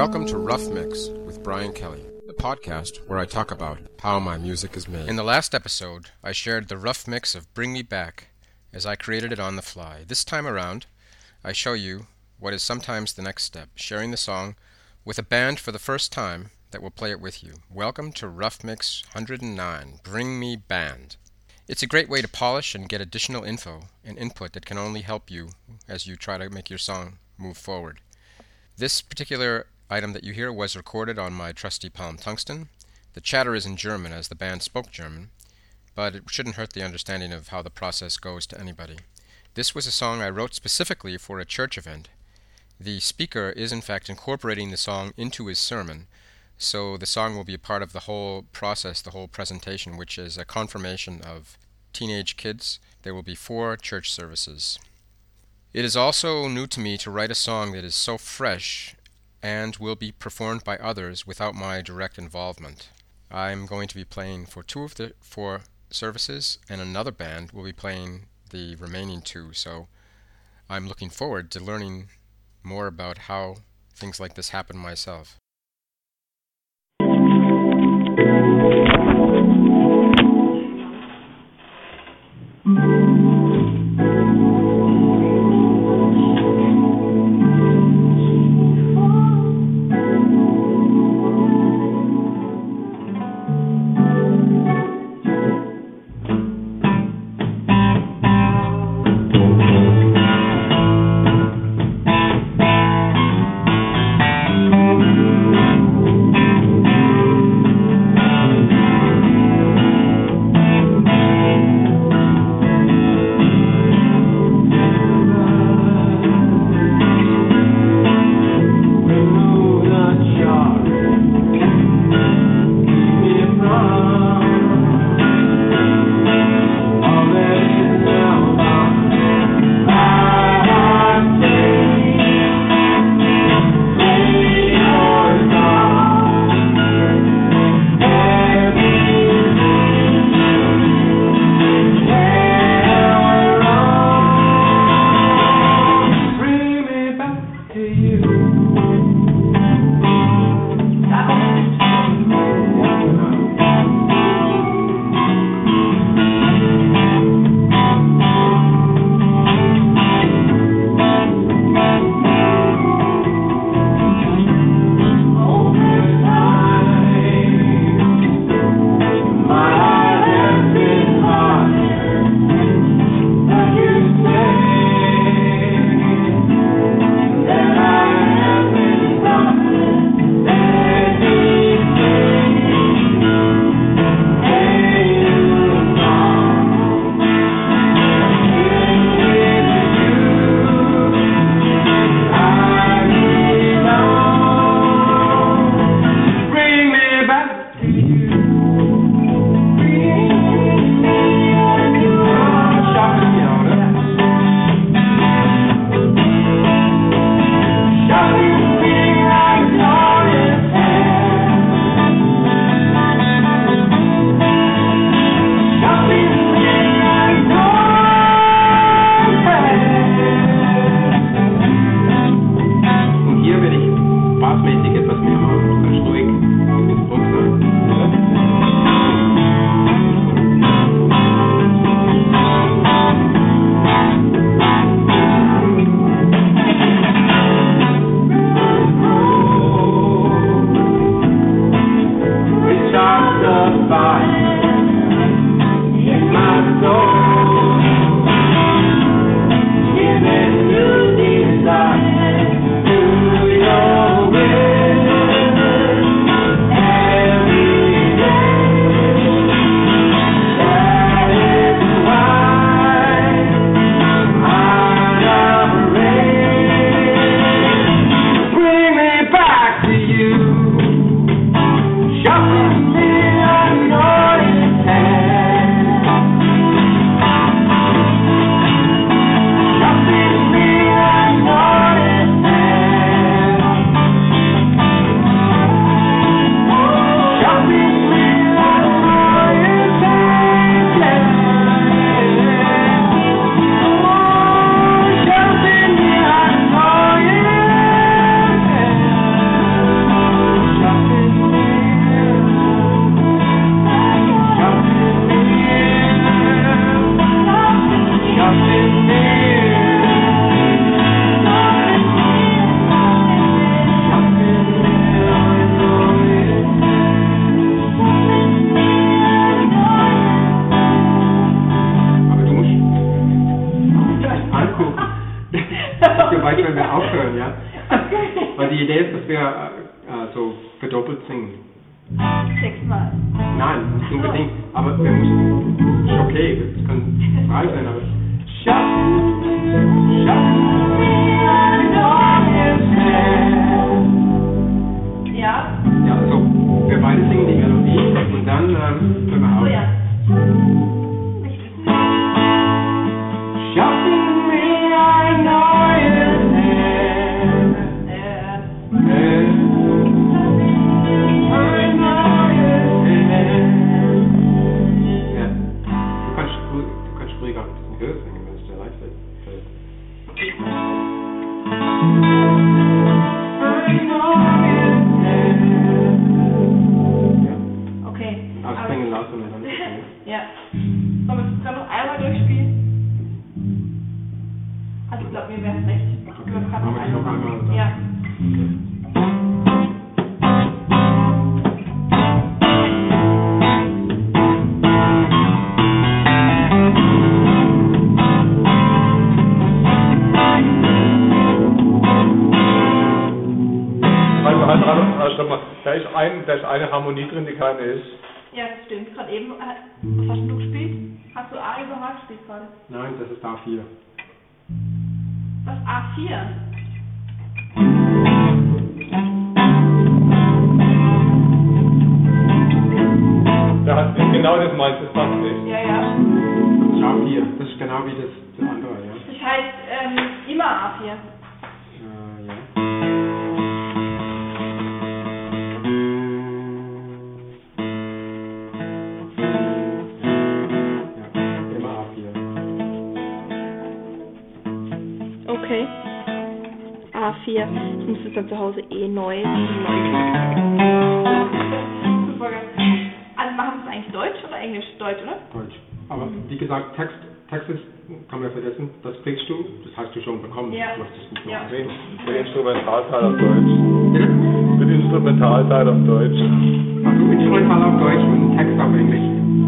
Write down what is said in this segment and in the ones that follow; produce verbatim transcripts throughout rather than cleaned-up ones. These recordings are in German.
Welcome to Rough Mix with Brian Kelly, the podcast where I talk about how my music is made. In the last episode, I shared the rough mix of Bring Me Back as I created it on the fly. This time around, I show you what is sometimes the next step, sharing the song with a band for the first time that will play it with you. Welcome to Rough Mix one hundred nine, Bring Me Band. It's a great way to polish and get additional info and input that can only help you as you try to make your song move forward. This particular item that you hear was recorded on my trusty Palm Tungsten. The chatter is in German as the band spoke German, but it shouldn't hurt the understanding of how the process goes to anybody. This was a song I wrote specifically for a church event. The speaker is in fact incorporating the song into his sermon, so the song will be a part of the whole process, the whole presentation, which is a confirmation of teenage kids. There will be four church services. It is also new to me to write a song that is so fresh and will be performed by others without my direct involvement. I'm going to be playing for two of the four services, and another band will be playing the remaining two, so I'm looking forward to learning more about how things like this happen myself. geweiht, wenn wir aufhören, ja? Okay. Weil die Idee ist, dass wir äh, so verdoppelt singen. Sechsmal. Nein, nicht unbedingt. Aber wir müssen. Ist okay, das kann frei sein, aber. Schaffen, schaffen wir ein neues Leben. Ja? Ja, also wir beide singen die Melodie und dann ähm, können wir auch. Oh ja. Schaffen wir ein neues Leben. Äh. Äh, ein neues Leben. Ja. Du kannst, du kannst ruhig auch ein bisschen höher singen, wenn es dir leicht fällt. Ein neues Leben. Ja. Okay. Ausbringen lassen und dann. Ja. Sollen wir es dann noch einmal durchspielen? Also ich glaube, mir wäre es recht. Okay. Wir Machen wir das noch einmal? Ja. Also, also, also, stopp mal. Da ist, ein, da ist eine Harmonie drin, die keine ist. Ja, das stimmt. Gerade eben, äh, was hast du gespielt? Hast du A über H gespielt gerade? Nein, das ist A vier. Was? A vier? Da hat genau das meinst, das passt nicht. Ja, ja. Das ist A vier. Das ist genau wie das, das andere, ja. Das heißt ähm, immer A vier. Äh, ja. Ja, immer A vier. Okay. A vier. Ich muss das dann zu Hause eh neu. Super geil. Also machen wir es eigentlich Deutsch oder Englisch? Deutsch, oder? Deutsch. Aber wie gesagt, Text, Text ist, kann man vergessen, das kriegst du, das hast du schon bekommen. Ja. Du hast es nicht Ja. noch Den, gesehen. den Instrumentalteil auf Deutsch. Bitte? Den Instrumentalteil auf Deutsch. Also Instrumental auf Deutsch und Text auf Englisch.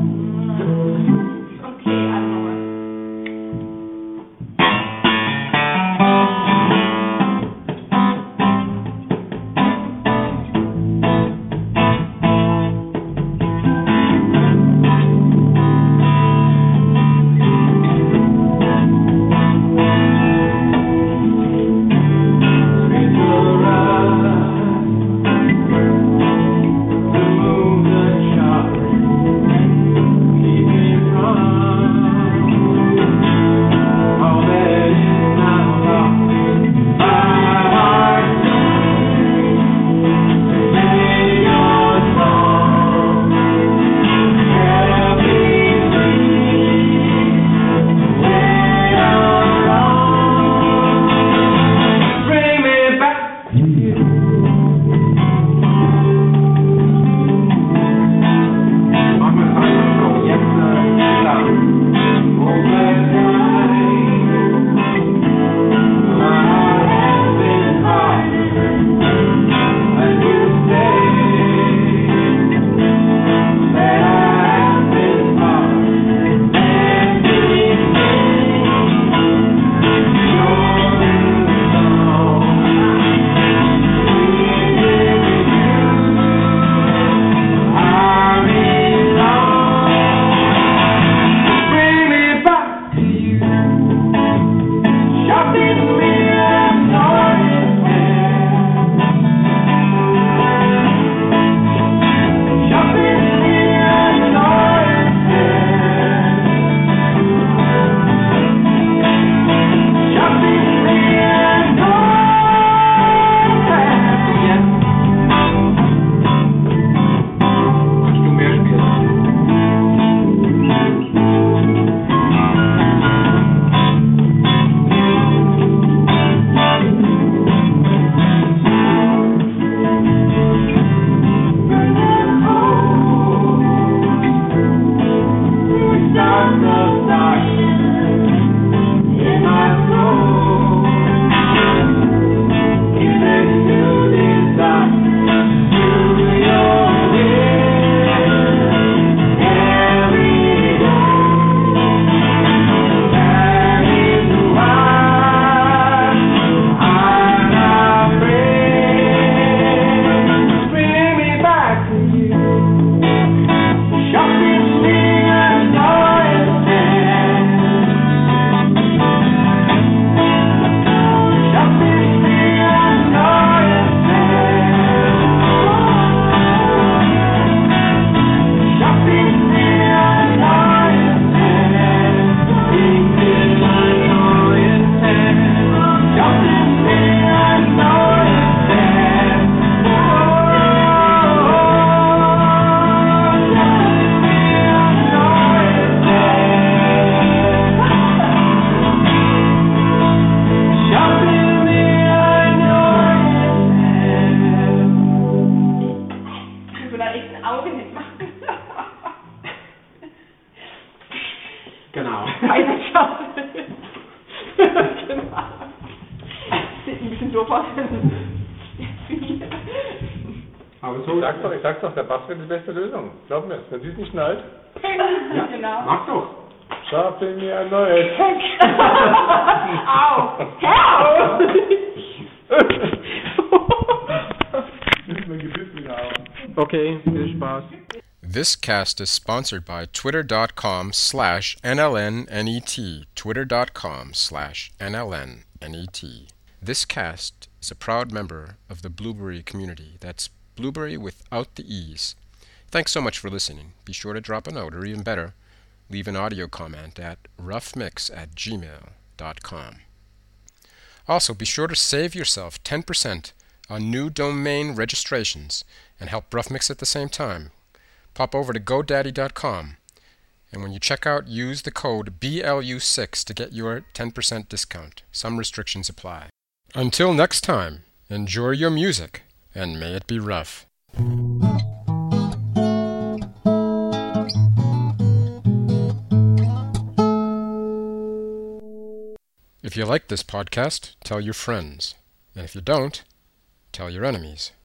Okay, also nochmal. The moon and stars. Genau. Sieht ein bisschen doof aus. Aber so, ich sag's doch, ich sag's doch, der Bass wäre die beste Lösung. Glaub mir, wenn sie es nicht schnallt. Ja, genau. Mach doch. Schaffte mir ein neues Heck. Au! Hör auf! Okay, viel Spaß. This cast is sponsored by twitter.com slash NLNNET, twitter.com slash NLNNET. This cast is a proud member of the Blueberry community. That's Blueberry without the E's. Thanks so much for listening. Be sure to drop a note, or even better, leave an audio comment at roughmix at gmail dot com. Also, be sure to save yourself ten percent on new domain registrations and help Roughmix at the same time. Pop over to GoDaddy dot com, and when you check out, use the code B L U six to get your ten percent discount. Some restrictions apply. Until next time, enjoy your music, and may it be rough. If you like this podcast, tell your friends. And if you don't, tell your enemies.